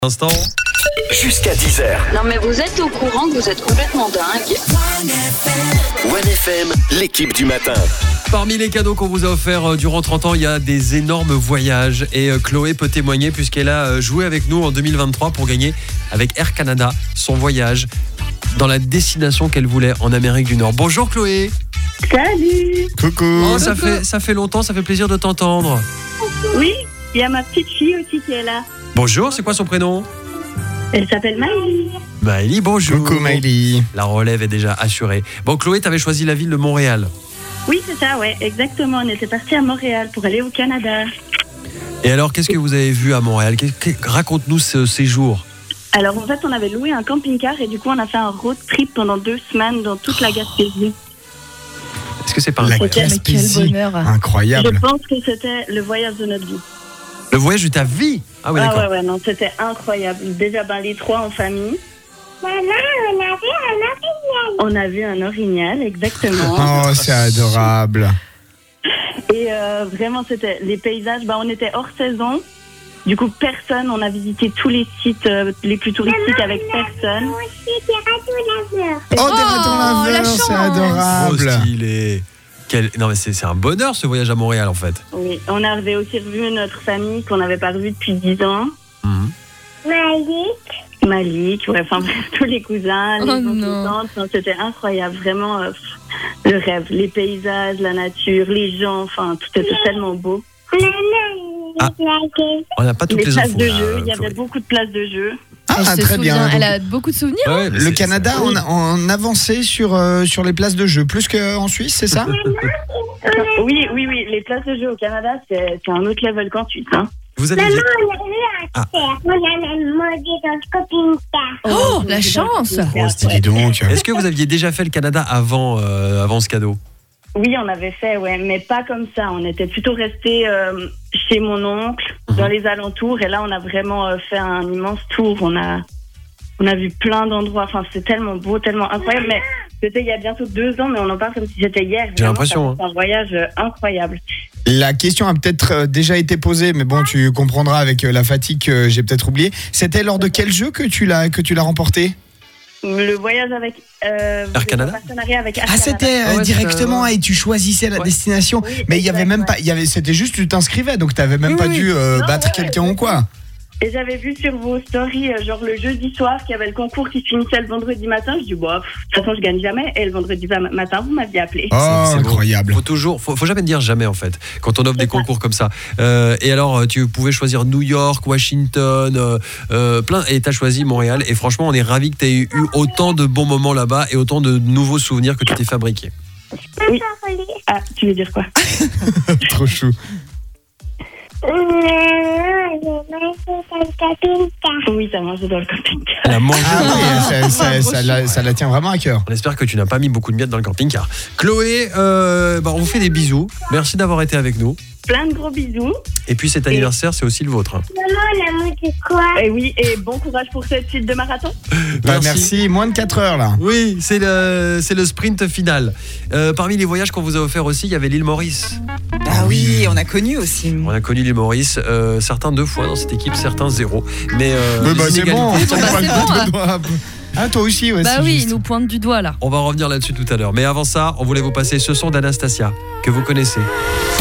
Instant. Jusqu'à 10h. Non mais vous êtes au courant que vous êtes complètement dingue. 1FM, l'équipe du matin. Parmi les cadeaux qu'on vous a offerts durant 30 ans, il y a des énormes voyages. Et Chloé peut témoigner puisqu'elle a joué avec nous en 2023 pour gagner avec Air Canada son voyage dans la destination qu'elle voulait en Amérique du Nord. Bonjour Chloé. Salut. Coucou. Oh, ça fait longtemps, ça fait plaisir de t'entendre. Oui, il y a ma petite fille aussi qui est là. Bonjour, c'est quoi son prénom ? Elle s'appelle Maëlie. Maëlie, bonjour. Coucou Maëlie. La relève est déjà assurée. Bon, Chloé, t'avais choisi la ville de Montréal. Oui, c'est ça, ouais, exactement. On était partis à Montréal pour aller au Canada. Et alors, qu'est-ce que vous avez vu à Montréal ? Raconte-nous ce séjour. Alors, en fait, on avait loué un camping-car et du coup, on a fait un road trip pendant 2 semaines dans toute la Gaspésie. Est-ce que c'est pas La incroyable ? Gaspésie. Quel bonheur. Incroyable. Je pense que c'était le voyage de notre vie. Le voyage de ta vie ? Ah oui, d'accord. Ouais, non, c'était incroyable. Déjà, les 3 en famille. Maman, on a vu un orignal. On a vu un orignal, exactement. Oh, c'est adorable. Et vraiment, c'était les paysages. On était hors saison. Du coup, personne. On a visité tous les sites les plus touristiques avec personne. Moi aussi, des ratons laveurs. Oh, des ratons la laveurs, chance. c'est Trop adorable. stylé. Non mais c'est un bonheur ce voyage à Montréal en fait. Oui, on avait aussi revu notre famille qu'on n'avait pas revue depuis 10 ans. Malik, ouais, enfin bref, tous les cousins, les oncles, les tantes, non, c'était incroyable, vraiment le rêve, les paysages, la nature, les gens, enfin tout était tellement beau. On n'a pas toutes Les les places infos. de là, jeu, il y Chloé. avait beaucoup de places de jeu. Elle Ah, se très souvient, bien. elle Donc, a beaucoup de souvenirs. Ouais, mais le c'est- Canada, on avancé sur les places de jeu, plus qu'en Suisse, c'est ça? Oui, les places de jeu au Canada, c'est un autre level qu'en Suisse. Hein. Vous avez Maman, dit- on a vu un cerf. On a même mangé dans le camping-car. Oh, la chance. Oh, c'était dis donc. Est-ce que vous aviez déjà fait le Canada avant ce cadeau ? Oui, on avait fait, ouais, mais pas comme ça. On était plutôt restés chez mon oncle, dans les alentours, et là, on a vraiment fait un immense tour. On a vu plein d'endroits. Enfin, c'est tellement beau, tellement incroyable. Mais c'était il y a bientôt 2 ans, mais on en parle comme si c'était hier. J'ai Vraiment, l'impression, C'est un voyage incroyable. La question a peut-être déjà été posée, mais bon, tu comprendras avec la fatigue que j'ai peut-être oublié. C'était lors de quel jeu que tu l'as remporté? Le voyage avec Air Canada. le partenariat avec Air Ah, Canada. c'était Ouais, directement et tu choisissais la Ouais. destination. Oui, Mais il y avait exact, même ouais. pas, c'était juste tu t'inscrivais, donc t'avais même Oui, pas oui. dû Non, battre ouais, quelqu'un ouais. ou quoi. Et j'avais vu sur vos stories, genre le jeudi soir, qu'il y avait le concours qui se finissait le vendredi matin. Je dis, de toute façon, je gagne jamais. Et le vendredi matin, vous m'aviez appelé. Oh, C'est beau. incroyable. Faut jamais dire jamais en fait quand on offre des C'est ça. concours comme ça. Et alors tu pouvais choisir New York, Washington, plein, et t'as choisi Montréal. Et franchement, on est ravis que t'aies eu autant de bons moments là-bas et autant de nouveaux souvenirs que tu t'es fabriqués. Oui. Ah, tu veux dire quoi? Trop chou. J'ai mangé dans le camping-car. Oui, t'as mangé dans le camping-car. Elle a mangé. Ah oui, ça la tient vraiment à cœur. On espère que tu n'as pas mis beaucoup de miettes dans le camping-car. Chloé, on vous fait des bisous. Merci d'avoir été avec nous. Plein de gros bisous. Et puis cet anniversaire, c'est aussi le vôtre. Hein. Maman, on a mangé quoi? Et oui, et bon courage pour cette suite de marathon. Bah, merci. Moins de 4 heures là. Oui, c'est le sprint final. Parmi les voyages qu'on vous a offerts aussi, il y avait l'île Maurice. Ah oui, on a connu aussi. On a connu l'île Maurice, certains 2 fois dans cette équipe, certains 0. Mais les c'est bon. inégalités- Bah, c'est bon, hein. Ah, toi aussi, ouais. Bah c'est oui, juste. il nous pointe du doigt là. On va revenir là-dessus tout à l'heure. Mais avant ça, on voulait vous passer ce son d'Anastasia que vous connaissez.